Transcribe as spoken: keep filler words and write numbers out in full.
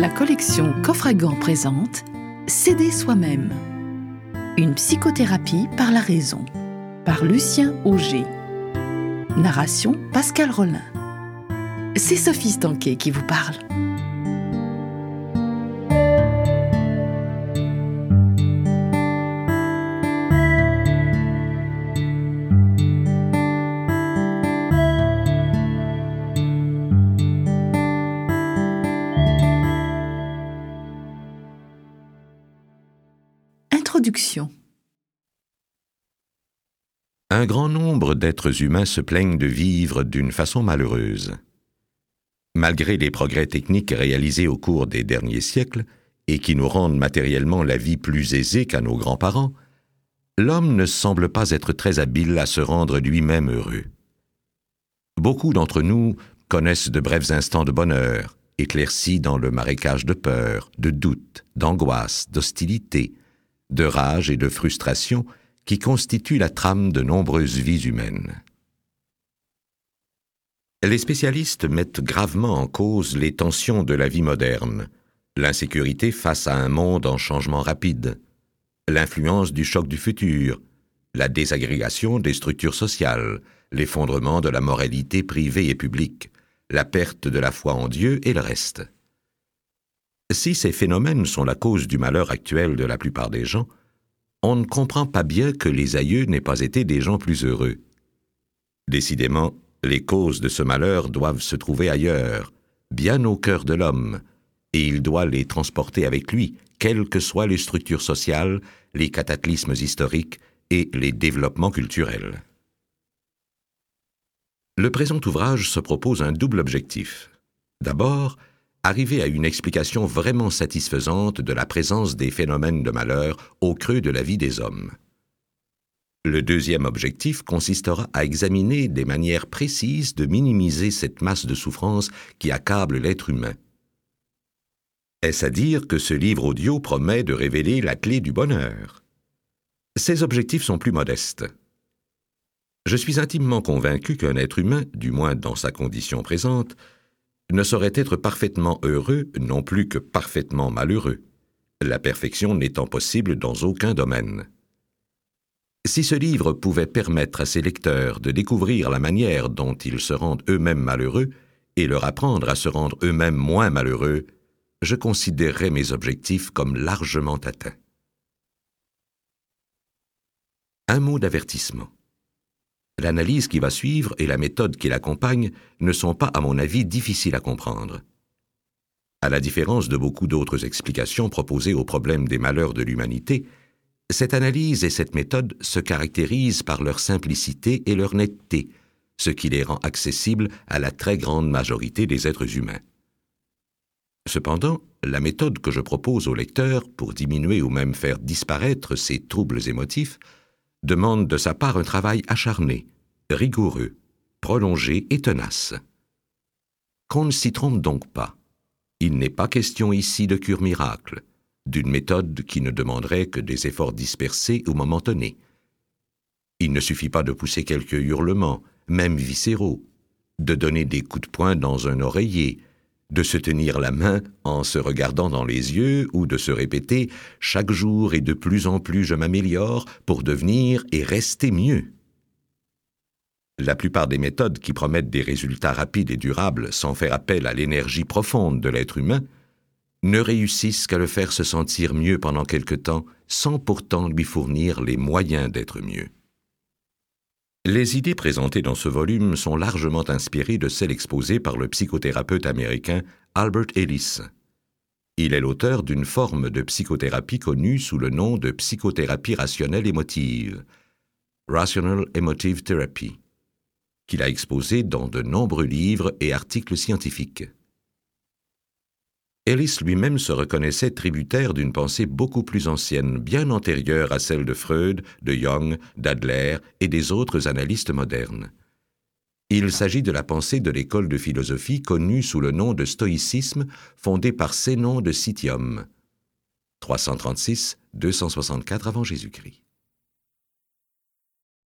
La collection Coffre à gants présente S'aider soi-même. Une psychothérapie par la raison, par Lucien Auger. Narration Pascal Rollin. C'est Sophie Stanquet qui vous parle. Introduction. Un grand nombre d'êtres humains se plaignent de vivre d'une façon malheureuse. Malgré les progrès techniques réalisés au cours des derniers siècles et qui nous rendent matériellement la vie plus aisée qu'à nos grands-parents, l'homme ne semble pas être très habile à se rendre lui-même heureux. Beaucoup d'entre nous connaissent de brefs instants de bonheur, éclaircis dans le marécage de peur, de doute, d'angoisse, d'hostilité, de rage et de frustration qui constituent la trame de nombreuses vies humaines. Les spécialistes mettent gravement en cause les tensions de la vie moderne, l'insécurité face à un monde en changement rapide, l'influence du choc du futur, la désagrégation des structures sociales, l'effondrement de la moralité privée et publique, la perte de la foi en Dieu et le reste. Si ces phénomènes sont la cause du malheur actuel de la plupart des gens, on ne comprend pas bien que les aïeux n'aient pas été des gens plus heureux. Décidément, les causes de ce malheur doivent se trouver ailleurs, bien au cœur de l'homme, et il doit les transporter avec lui, quelles que soient les structures sociales, les cataclysmes historiques et les développements culturels. Le présent ouvrage se propose un double objectif. D'abord, arriver à une explication vraiment satisfaisante de la présence des phénomènes de malheur au creux de la vie des hommes. Le deuxième objectif consistera à examiner des manières précises de minimiser cette masse de souffrance qui accable l'être humain. Est-ce à dire que ce livre audio promet de révéler la clé du bonheur? Ces objectifs sont plus modestes. Je suis intimement convaincu qu'un être humain, du moins dans sa condition présente, ne saurait être parfaitement heureux non plus que parfaitement malheureux, la perfection n'étant possible dans aucun domaine. Si ce livre pouvait permettre à ses lecteurs de découvrir la manière dont ils se rendent eux-mêmes malheureux et leur apprendre à se rendre eux-mêmes moins malheureux, je considérerais mes objectifs comme largement atteints. Un mot d'avertissement. L'analyse qui va suivre et la méthode qui l'accompagne ne sont pas, à mon avis, difficiles à comprendre. À la différence de beaucoup d'autres explications proposées aux problèmes des malheurs de l'humanité, cette analyse et cette méthode se caractérisent par leur simplicité et leur netteté, ce qui les rend accessibles à la très grande majorité des êtres humains. Cependant, la méthode que je propose au lecteur pour diminuer ou même faire disparaître ces troubles émotifs demande de sa part un travail acharné, rigoureux, prolongé et tenace. Qu'on ne s'y trompe donc pas. Il n'est pas question ici de cure miracle, d'une méthode qui ne demanderait que des efforts dispersés ou momentanés. Il ne suffit pas de pousser quelques hurlements, même viscéraux, de donner des coups de poing dans un oreiller, de se tenir la main en se regardant dans les yeux ou de se répéter « chaque jour et de plus en plus je m'améliore pour devenir et rester mieux ». La plupart des méthodes qui promettent des résultats rapides et durables sans faire appel à l'énergie profonde de l'être humain ne réussissent qu'à le faire se sentir mieux pendant quelque temps sans pourtant lui fournir les moyens d'être mieux. Les idées présentées dans ce volume sont largement inspirées de celles exposées par le psychothérapeute américain Albert Ellis. Il est l'auteur d'une forme de psychothérapie connue sous le nom de psychothérapie rationnelle émotive, Rational Emotive Therapy, qu'il a exposée dans de nombreux livres et articles scientifiques. Ellis lui-même se reconnaissait tributaire d'une pensée beaucoup plus ancienne, bien antérieure à celle de Freud, de Jung, d'Adler et des autres analystes modernes. Il s'agit de la pensée de l'école de philosophie connue sous le nom de stoïcisme, fondée par Zénon de Citium, trois cent trente-six à deux cent soixante-quatre avant Jésus-Christ.